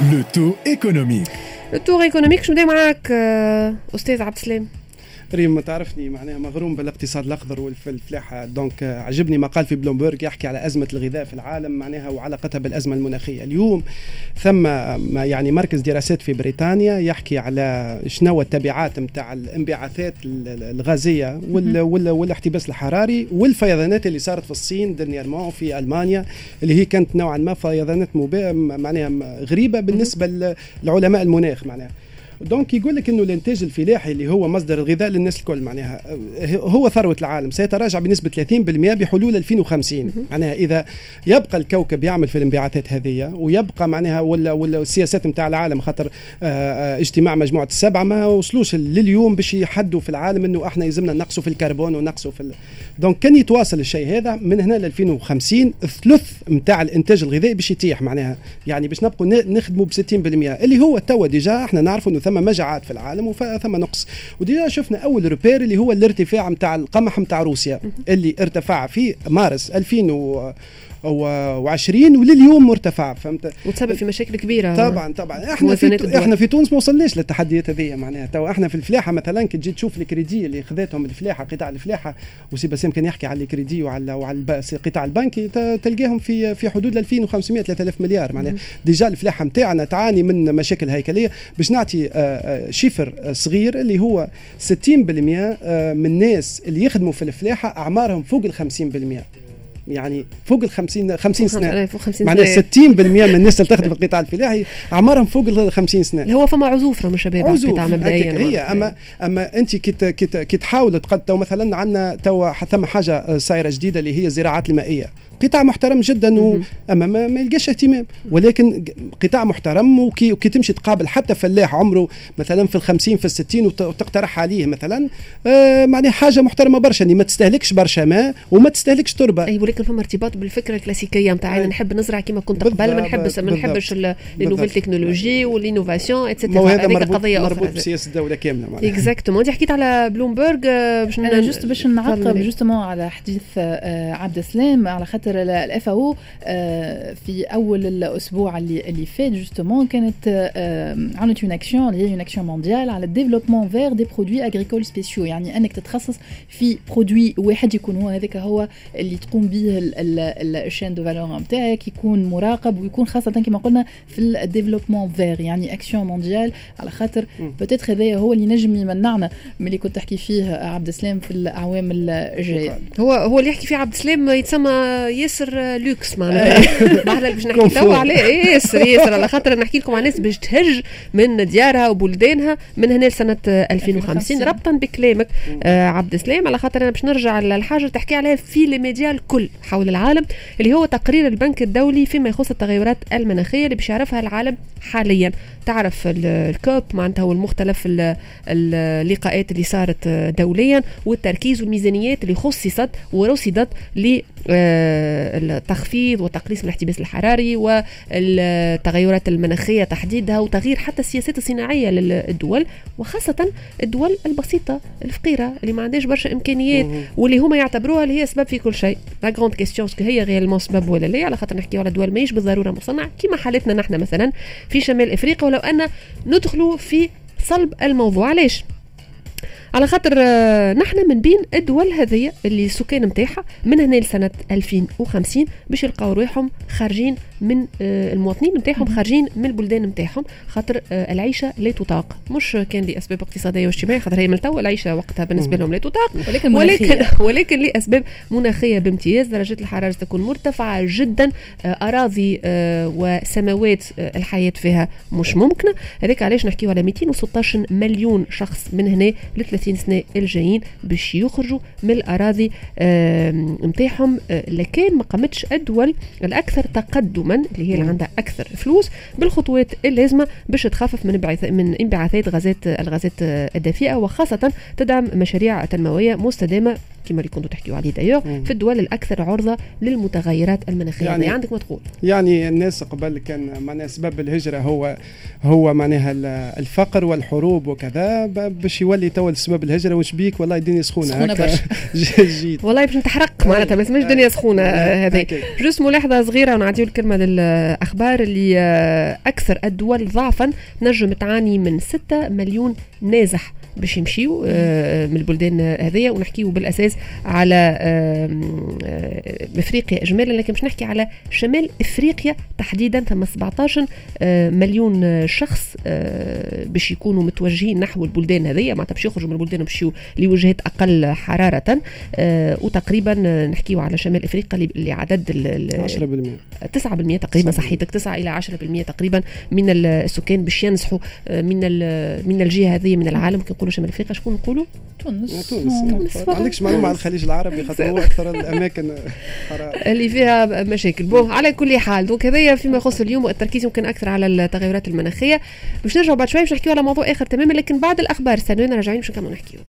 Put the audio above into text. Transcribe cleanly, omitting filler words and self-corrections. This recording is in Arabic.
لو تو ايكونوميك. لو تو ايكونوميك شنو نبدا معاك استاذ عبد السلام؟ ريم تعرفني معناها مغروم بالاقتصاد الاخضر والفلاحه، دونك عجبني ما قال في بلومبرج يحكي على ازمه الغذاء في العالم معناها وعلاقتها بالازمه المناخيه. اليوم ثم يعني مركز دراسات في بريطانيا يحكي على شنو التبعات نتاع الانبعاثات الغازيه والاحتباس الحراري والفيضانات اللي صارت في الصين ديرنييرمون في المانيا، اللي هي كانت نوعا ما فيضانات معناها غريبه بالنسبه لعلماء المناخ معناها. دونك يقول لك انه الانتاج الفلاحي اللي هو مصدر الغذاء للناس الكل معناها هو ثروه العالم سيتراجع بنسبه 30% بحلول 2050. معناها اذا يبقى الكوكب يعمل في الانبعاثات هذه ويبقى معناها ولا السياسات نتاع العالم، خاطر اجتماع مجموعه السبعه ما وصلوش لليوم باش يحدوا في العالم انه احنا يلزمنا نقصوا في الكربون ونقصوا في دونك كان يتواصل الشيء هذا من هنا ل 2050 الثلث نتاع الانتاج الغذائي باش يتيح معناها، يعني باش نبقوا نخدموا ب 60% اللي هو توا ديجا احنا نعرفوا انه ثم مجاعات في العالم وثم نقص. وديجا شفنا اول روبير اللي هو الارتفاع نتاع القمح نتاع روسيا اللي ارتفع في مارس 2020 ولليوم مرتفع، فهمت؟ وتسبب في مشاكل كبيره. طبعا احنا في تونس ما وصلناش للتحديات هذه معناها. تو احنا في الفلاحه مثلا كي تجي تشوف الكريدي اللي خذاتهم الفلاحه قطاع الفلاحه، وسي باسم كان يحكي على الكريدي وعلى القطاع البنكي تلقاهم في حدود 2500 3000 مليار معناها. ديجا الفلاحه نتاعنا تعاني من مشاكل هيكليه. باش نعطي شيفر صغير اللي هو 60% من الناس اللي يخدموا في الفلاحه اعمارهم فوق ال 50%، يعني فوق ال 50 سنه معناها 60% من الناس اللي تخدم في القطاع الفلاحي اعمارهم فوق ال 50 سنه. اللي هو فما عزوف من الشباب على القطاع مبدئيا هي اما انت كي تحاول تقدم مثلا عندنا تو ثم حاجه صايره جديده اللي هي الزراعات المائيه، قطاع محترم جدا اما ما يلقاش اهتمام، ولكن قطاع محترم وكي تمشي تقابل حتى فلاح عمره مثلا في ال50 في ال60 وتقترح عليه مثلا معناها حاجه محترمه برشا اللي ما تستهلكش برشا ماء وما تستهلكش تربه. اي ولكن فما ارتباط بالفكره الكلاسيكيه نتاعنا، نحب نزرع كما كنت قبل، ما نحبش النوفيل تكنولوجي والانوفاسيون اتسيتيرا. هذيك قضيه مربوط بسياسه الدوله كامله معناها. اكزاكتومون. انت حكيت على بلومبرج باش نعقب جوستومون على حديث عبد السلام على خاطر الاف او في اول الاسبوع اللي فات جوستومون كانت عملت اون اكسيون اللي هي اون اكسيون مونديال على الديفلوبمون فير دي برودوي اغريكول سبيسيو، يعني انك تتخصص في برودوي واحد يكون هو هذاك هو اللي تقوم به الشين دو فالور نتاعك، يكون مراقب ويكون خاصه كما قلنا في الديفلوبمون فير، يعني اكسيون مونديال على خاطر بوتيتر هذايا هو اللي نجم يمنعنا من اللي كنت تحكي فيه عبد السلام في الاعوام الجايه. هو اللي يحكي فيه عبد السلام يتسمى ياسر لوكس معناها. ما باش نحكي توا عليه ياسر على خاطر نحكي لكم عن ناس باش تهج من ديارها وبلدانها من هنا لسنه 2050 ربطا بكلامك عبد السلام، على خاطر انا باش نرجع للحاجه تحكي عليها في الميديا الكل حول العالم، اللي هو تقرير البنك الدولي فيما يخص التغيرات المناخيه اللي باش يعرفها العالم حاليا. تعرف الكوب معناتها هو المختلف اللقاءات اللي صارت دوليا والتركيز والميزانيات اللي خصصت ورصدت للتخفيض وتقليص الاحتباس الحراري والتغيرات المناخيه تحديدها، وتغيير حتى السياسات الصناعيه للدول، وخاصه الدول البسيطه الفقيره اللي ما عندهاش برشا امكانيات واللي هما يعتبروها اللي هي سبب في كل شيء. لا غروند كيستيون اسكو هي ريالمون سبب ولا لا، على خاطر نحكيو على دول ماهيش بالضروره مصنع كما حالتنا نحن مثلا في شمال افريقيا، ولو ان ندخلوا في صلب الموضوع. علاش؟ على خاطر نحن من بين الدول هذه اللي السكان نتاعها من هنا لسنه 2050 باش يلقاو روحهم خارجين من المواطنين نتاعهم خارجين من البلدان نتاعهم، خاطر العيشه لا تطاق، مش كان لاسباب اقتصاديه واجتماعيه، خاطر هي من تو العيشه وقتها بالنسبه لهم لا تطاق، ولكن لاسباب مناخيه بامتياز. درجات الحراره تكون مرتفعه جدا، اراضي وسماوات الحياه فيها مش ممكنه. هذاك علاش نحكيو على 216 مليون شخص من هنا ل 30 سنه الجايين باش يخرجوا من الاراضي نتاعهم، لكن ما قامتش الدول الاكثر تقدما اللي هي اللي عندها اكثر فلوس بالخطوات اللازمه باش تخفف من انبعاثات الغازات الدافئه، وخاصه تدعم مشاريع تنمويه مستدامه كما اللي كنتوا تحكيوا عليه دايوغ في الدول الاكثر عرضه للمتغيرات المناخيه. يعني عندك ما تقول؟ يعني الناس قبل كان معناها سبب الهجره هو معناها الفقر والحروب وكذا، باش يولي تو سبب الهجره وش بيك والله الدنيا سخونه برشا. جيت والله باش نتحرق معناتها بس مش دنيا سخونه. هذه جوست ملاحظه صغيره ونعطيو الكلمه للاخبار اللي اكثر الدول ضعفا نجم تعاني من 6 مليون نازح باش يمشيو من البلدان هذيا، ونحكيو بالاساس على افريقيا اجمالا، لكن باش نحكي على شمال افريقيا تحديدا. ثم 17 مليون شخص باش يكونوا متوجهين نحو البلدان هذيا، معناتها باش يخرجوا من البلدان ويمشيو لوجهات اقل حراره، وتقريبا نحكيو على شمال افريقيا اللي عدد 9% تقريبا، صحيتك 9 الى 10% تقريبا من السكان باش ينزحوا من الجهه هذه من العالم. نقولوا شمال افريقيا شكون نقولوا؟ تونس. ما عندكش معلومه على الخليج العربي خاطر هو اكثر الاماكن اللي فيها مشاكل. بون على كل حال دونك هذايا فيما يخص اليوم التركيز يمكن اكثر على التغيرات المناخيه. باش نرجعوا بعد شوي باش نحكيوا على موضوع اخر تماما، لكن بعد الاخبار استنونا راجعين باش نكملوا نحكيوا.